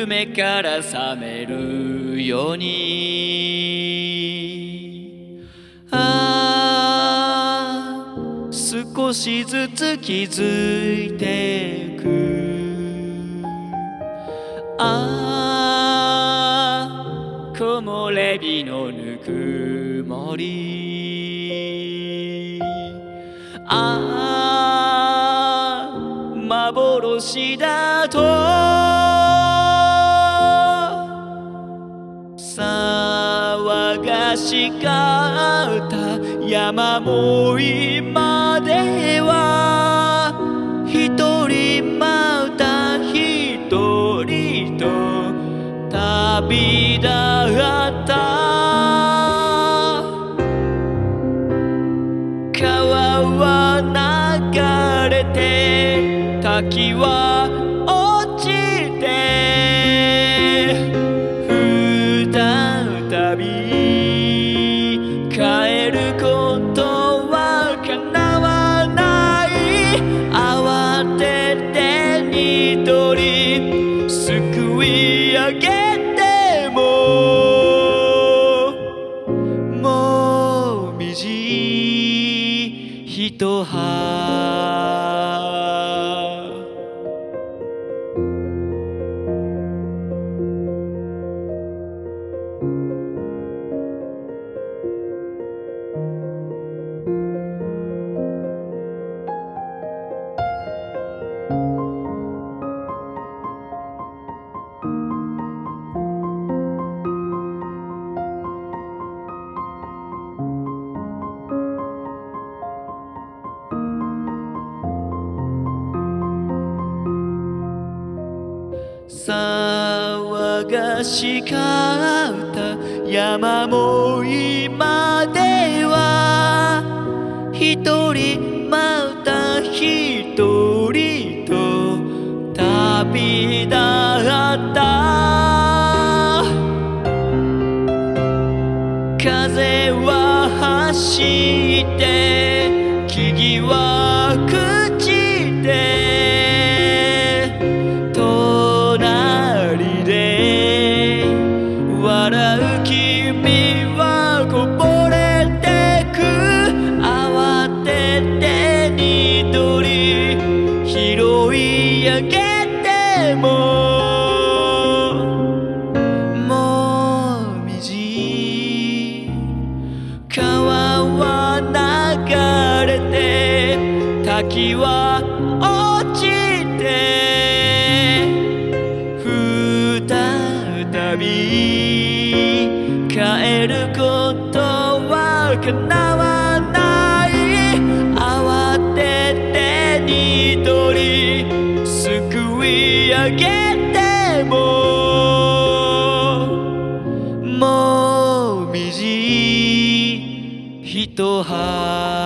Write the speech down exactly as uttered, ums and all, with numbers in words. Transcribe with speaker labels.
Speaker 1: 夢から覚めるように、ああ少しずつ気づいてく、ああ木漏れ日のぬくもり、ああ幻だと騒がしかった山も今では一人また一人と旅立った。川は流れて滝は落ちて、再び帰ることは叶わない。慌てて二人すくい上げてももみじ一葉。騒がしかった山も今では一人また一人と旅立った。風は走って木々は朽ちて、笑う君はこぼれてく。慌てて二人拾い上げてももみじ。川は流れて滝は落ちて、再び帰ることは叶わない。慌てて二人すくい上げてももみじ一葉。